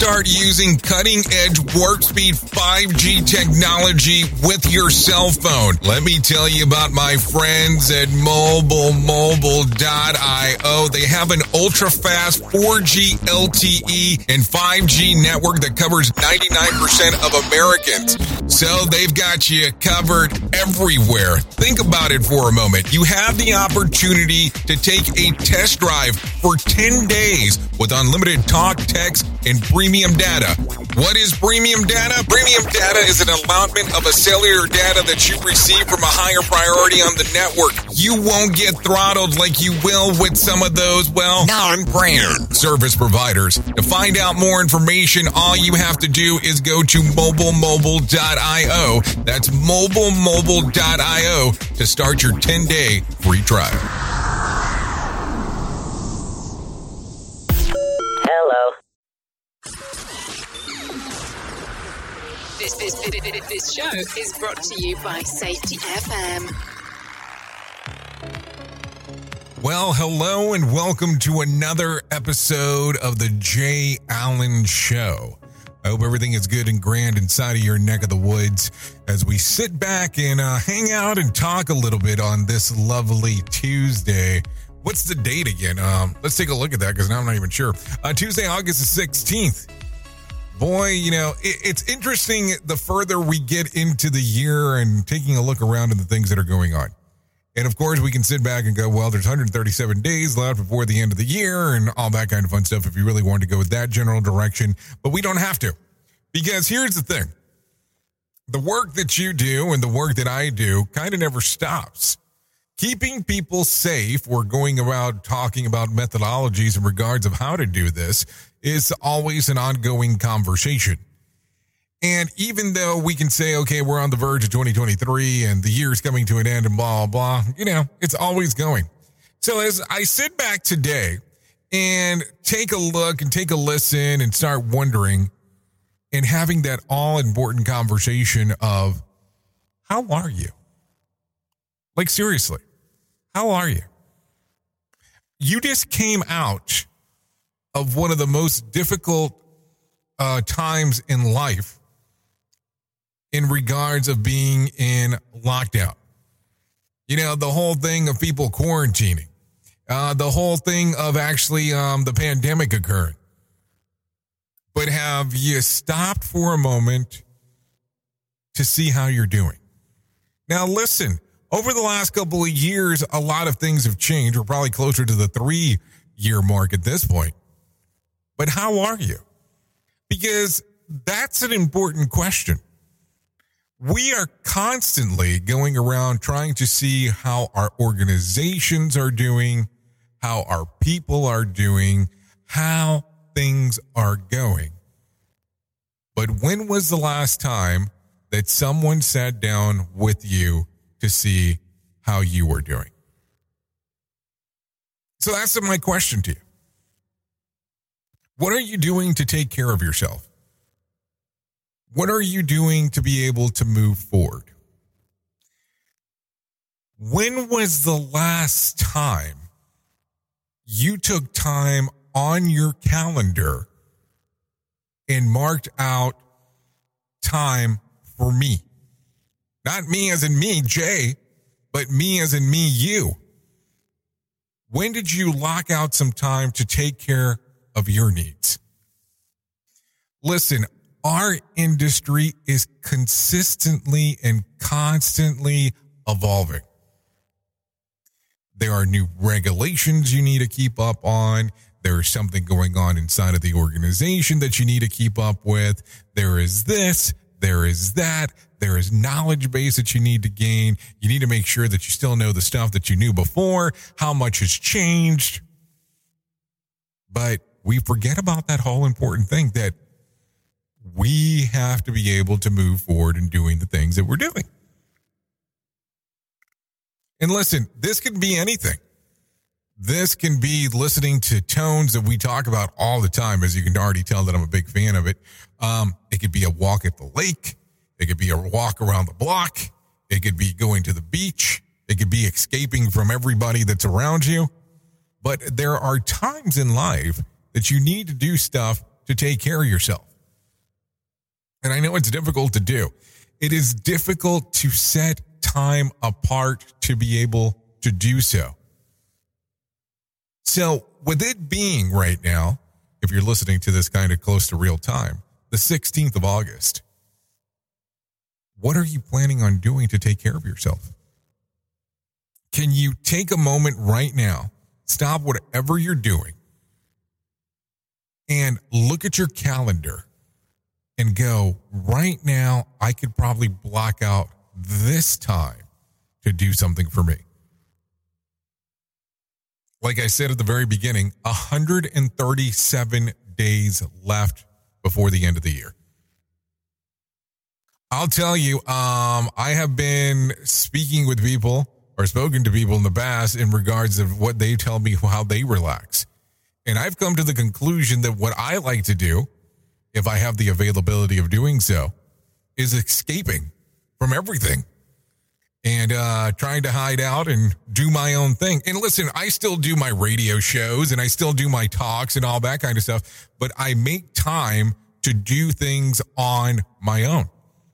start using cutting-edge warp-speed 5G technology with your cell phone. Let me tell you about my friends at MobileMobile.io. They have an ultra-fast 4G LTE and 5G network that covers 99% of Americans. So they've got you covered everywhere. Think about it for a moment. You have the opportunity to take a test drive for 10 days with unlimited talk, text, and premium data. What is premium data? Premium data is an allotment of a cellular data that you receive from a higher priority on the network. You won't get throttled like you will with some of those, non-brand service providers. To find out more information, all you have to do is go to MobileMobile.io. That's MobileMobile.io to start your 10-day free trial. Hello. This show is brought to you by Safety FM. Well, hello and welcome to another episode of the Jay Allen Show. I hope everything is good and grand inside of your neck of the woods as we sit back and hang out and talk a little bit on this lovely Tuesday. What's the date again? Let's take a look at that because now I'm not even sure. Tuesday, August the 16th. Boy, it's interesting the further we get into the year and taking a look around at the things that are going on. And of course, we can sit back and go, well, there's 137 days left before the end of the year and all that kind of fun stuff if you really want to go with that general direction. But we don't have to. Because here's the thing. The work that you do and the work that I do kind of never stops. Keeping people safe or going about talking about methodologies in regards of how to do this is always an ongoing conversation. And even though we can say, okay, we're on the verge of 2023 and the year's coming to an end and blah, blah, it's always going. So as I sit back today and take a look and take a listen and start wondering and having that all-important conversation of, how are you? Like, seriously, how are you? You just came out of one of the most difficult times in life in regards of being in lockdown. The whole thing of people quarantining, the whole thing of actually the pandemic occurring. But have you stopped for a moment to see how you're doing? Now, listen, over the last couple of years, a lot of things have changed. We're probably closer to the 3-year mark at this point. But how are you? Because that's an important question. We are constantly going around trying to see how our organizations are doing, how our people are doing, how things are going. But when was the last time that someone sat down with you to see how you were doing? So that's my question to you. What are you doing to take care of yourself? What are you doing to be able to move forward? When was the last time you took time on your calendar and marked out time for me? Not me as in me, Jay, but me as in me, you. When did you lock out some time to take care of your needs? Listen, our industry is consistently and constantly evolving. There are new regulations you need to keep up on. There is something going on inside of the organization that you need to keep up with. There is this, there is that, there is knowledge base that you need to gain. You need to make sure that you still know the stuff that you knew before, how much has changed. But we forget about that whole important thing that we have to be able to move forward in doing the things that we're doing. And listen, this could be anything. This can be listening to tones that we talk about all the time, as you can already tell that I'm a big fan of it. It could be a walk at the lake. It could be a walk around the block. It could be going to the beach. It could be escaping from everybody that's around you. But there are times in life that you need to do stuff to take care of yourself. And I know it's difficult to do. It is difficult to set time apart to be able to do so. So with it being right now, if you're listening to this kind of close to real time, the 16th of August, what are you planning on doing to take care of yourself? Can you take a moment right now, stop whatever you're doing, and look at your calendar and go, right now, I could probably block out this time to do something for me. Like I said at the very beginning, 137 days left before the end of the year. I'll tell you, I have been speaking with people or spoken to people in the past in regards of what they tell me how they relax. And I've come to the conclusion that what I like to do, if I have the availability of doing so, is escaping from everything and trying to hide out and do my own thing. And listen, I still do my radio shows and I still do my talks and all that kind of stuff, but I make time to do things on my own.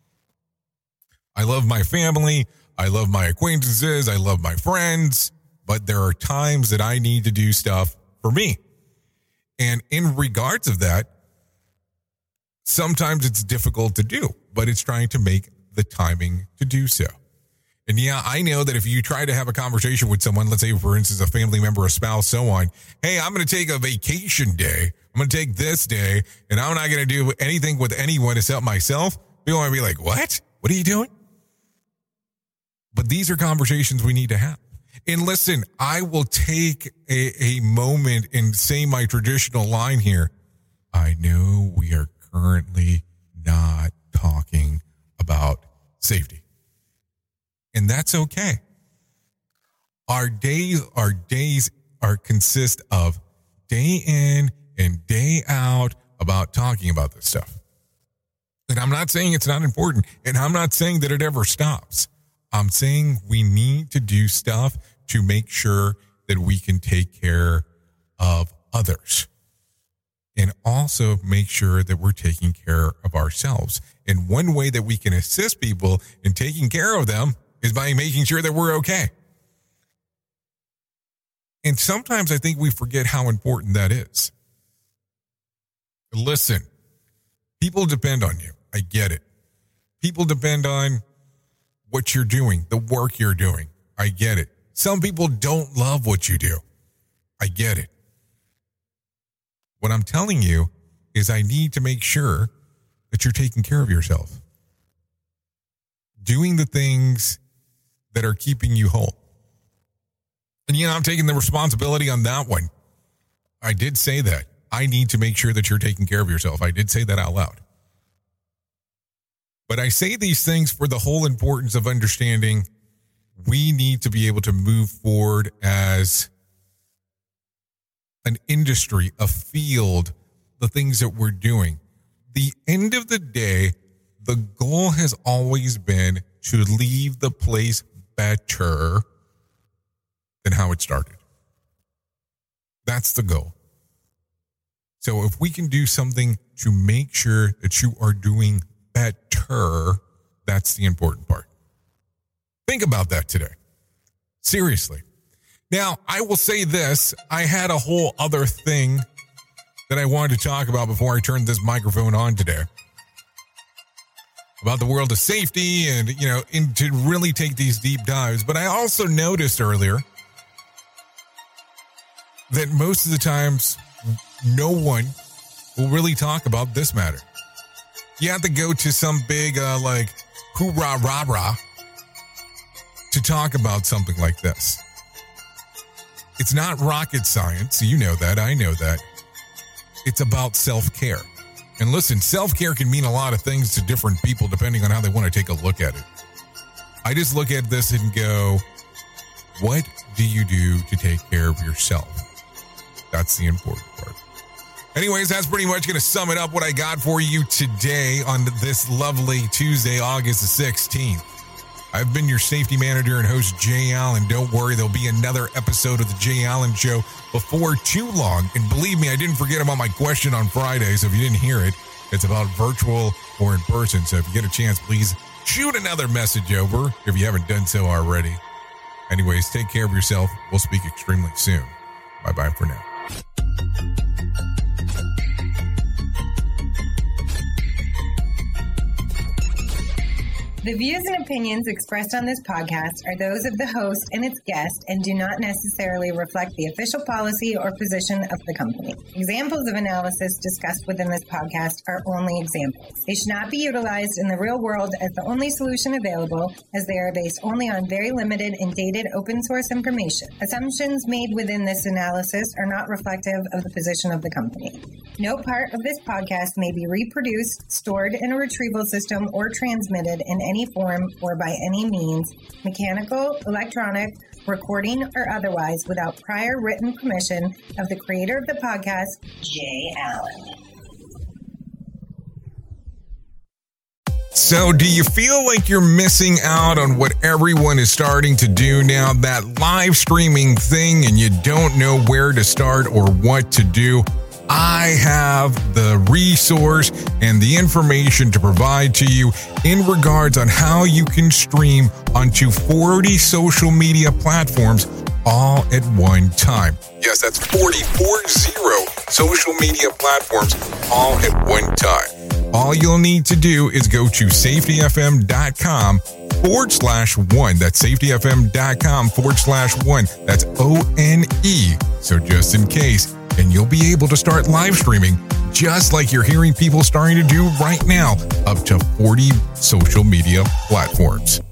I love my family. I love my acquaintances. I love my friends, but there are times that I need to do stuff for me. And in regards of that, sometimes it's difficult to do, but it's trying to make the timing to do so. And yeah, I know that if you try to have a conversation with someone, let's say, for instance, a family member, a spouse, so on, hey, I'm going to take a vacation day. I'm going to take this day, and I'm not going to do anything with anyone except myself. People might be like, what? What are you doing? But these are conversations we need to have. And listen, I will take a moment and say my traditional line here. I know we are currently not talking about safety. And that's okay. Our days consist of day in and day out about talking about this stuff. And I'm not saying it's not important, and I'm not saying that it ever stops. I'm saying we need to do stuff to make sure that we can take care of others and also make sure that we're taking care of ourselves. And one way that we can assist people in taking care of them is by making sure that we're okay. And sometimes I think we forget how important that is. Listen, people depend on you. I get it. People depend on what you're doing, the work you're doing. I get it. Some people don't love what you do. I get it. What I'm telling you is I need to make sure that you're taking care of yourself. Doing the things that are keeping you whole. And I'm taking the responsibility on that one. I did say that. I need to make sure that you're taking care of yourself. I did say that out loud. But I say these things for the whole importance of understanding we need to be able to move forward as an industry, a field, the things that we're doing. The end of the day, the goal has always been to leave the place better than how it started. That's the goal. So if we can do something to make sure that you are doing better, that's the important part. Think about that today. Seriously. Now, I will say this. I had a whole other thing that I wanted to talk about before I turned this microphone on today. About the world of safety and, and to really take these deep dives. But I also noticed earlier that most of the times, no one will really talk about this matter. You have to go to some big, hoorah, rah, rah, to talk about something like this. It's not rocket science. You know that. I know that. It's about self-care. And listen, self-care can mean a lot of things to different people depending on how they want to take a look at it. I just look at this and go, what do you do to take care of yourself? That's the important part. Anyways, that's pretty much going to sum it up what I got for you today on this lovely Tuesday, August the 16th. I've been your safety manager and host, Jay Allen. Don't worry, there'll be another episode of the Jay Allen Show before too long. And believe me, I didn't forget about my question on Friday, so if you didn't hear it, it's about virtual or in person. So if you get a chance, please shoot another message over if you haven't done so already. Anyways, take care of yourself. We'll speak extremely soon. Bye-bye for now. The views and opinions expressed on this podcast are those of the host and its guest and do not necessarily reflect the official policy or position of the company. Examples of analysis discussed within this podcast are only examples. They should not be utilized in the real world as the only solution available, as they are based only on very limited and dated open source information. Assumptions made within this analysis are not reflective of the position of the company. No part of this podcast may be reproduced, stored in a retrieval system, or transmitted in any form or by any means, mechanical, electronic, recording, or otherwise, without prior written permission of the creator of the podcast, Jay Allen. So, do you feel like you're missing out on what everyone is starting to do now, that live streaming thing, and you don't know where to start or what to do? I have the resource and the information to provide to you in regards on how you can stream onto 40 social media platforms all at one time. Yes, that's 40 social media platforms all at one time. All you'll need to do is go to safetyfm.com/one. That's safetyfm.com/one. That's ONE. So just in case. And you'll be able to start live streaming just like you're hearing people starting to do right now, up to 40 social media platforms.